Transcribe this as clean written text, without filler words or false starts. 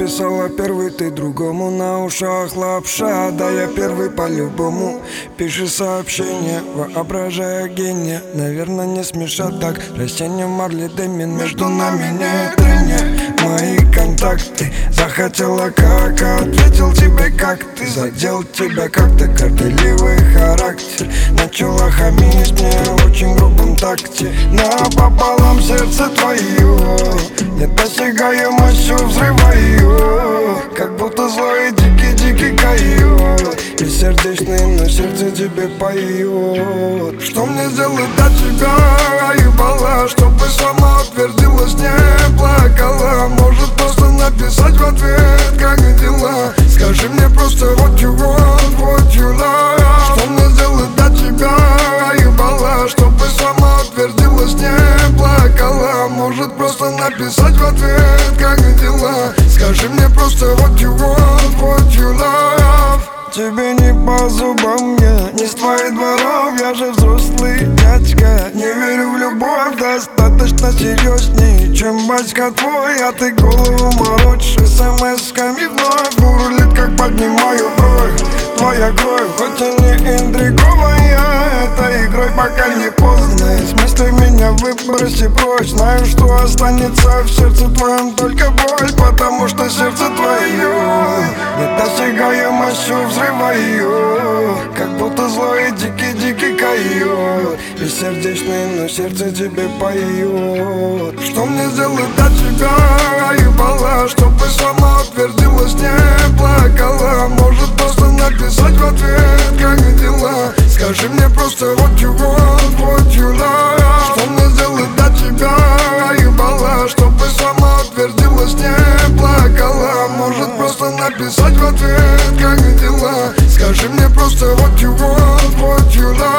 написала первый, ты другому на ушах лапша. Да я первый по-любому. Пиши сообщение, воображая гения. Наверное, не смешат так. Растение Марли Дэмин, между нами нет трения. Мои контакты захотела как, ответил тебе как ты. Задел тебя как-то, горделивый характер. Начала хамить мне в очень грубом такте. Напополам сердце твое, недосягаемостью взрываю. Как будто злой дикий койот, бессердечный, но сердце тебе поет. Что мне сделать для тебя, ебала, чтобы сама утвердилась, не плакала? Может просто написать в ответ, как дела? Скажи мне просто what you want, what you love. Что мне сделать для тебя, ебала, чтобы сама утвердилась, не плакала? Может просто написать в ответ, как дела? Скажи мне просто what you want, what you love. Тебе не по зубам я, не с твоих дворов, я же взрослый дядька. Не верю в любовь, достаточно серьезней, чем батька твой. А ты голову морочишь смс-ками вновь. Бурлит, как поднимаю бровь, твоя кровь, хоть и не интриговая этой игрой, пока не поздно. Из мыслей меня выброси прочь. Знаю, что останется в сердце твоем только боль, потому что сердце твое недосягаемостью взрываю. Как будто злой дикий койот, бессердечный, но сердце тебе поет. Что мне сделать для тебя, ебала, чтобы сама утвердилась, не плакала? Может просто написать в ответ, как дела? Скажи мне просто what you want, what you love. Что мне сделать для тебя, ебала, чтобы сама утвердилась, не плакала? Может просто написать в ответ, как дела? Скажи мне просто what you want, what you love.